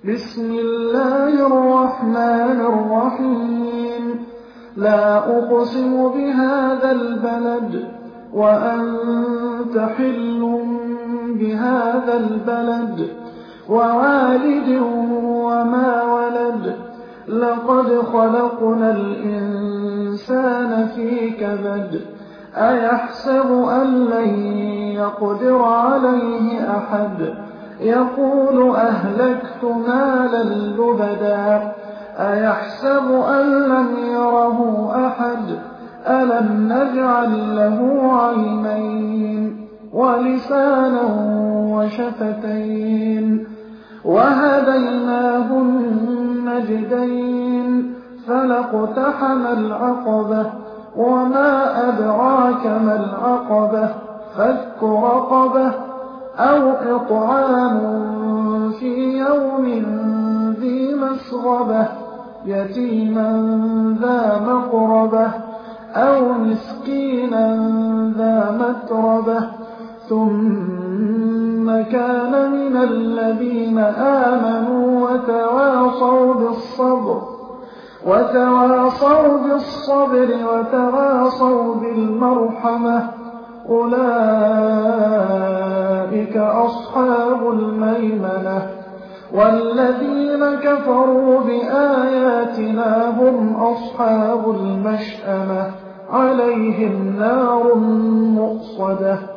بسم الله الرحمن الرحيم لا أقسم بهذا البلد وأنت حل بهذا البلد ووالد وما ولد لقد خلقنا الإنسان في كبد أيحسب أن لن يقدر عليه أحد يقول أهلكت مالا لبدا أيحسب أن لم يره أحد ألم نجعل له عينين ولسانا وشفتين وهديناه النجدين فلاقتحم العقبة وما أدراك ما العقبة فك رقبة أو إطعام في يوم ذي مسغبة يتيما ذا مقربة أو مسكينا ذا متربة ثم كان من الذين آمنوا وتواصوا بالصبر وتواصوا بالمرحمة أولئك أصحاب الميمنة والذين كفروا بآياتنا هم أصحاب المشأمة عليهم نار مؤصدة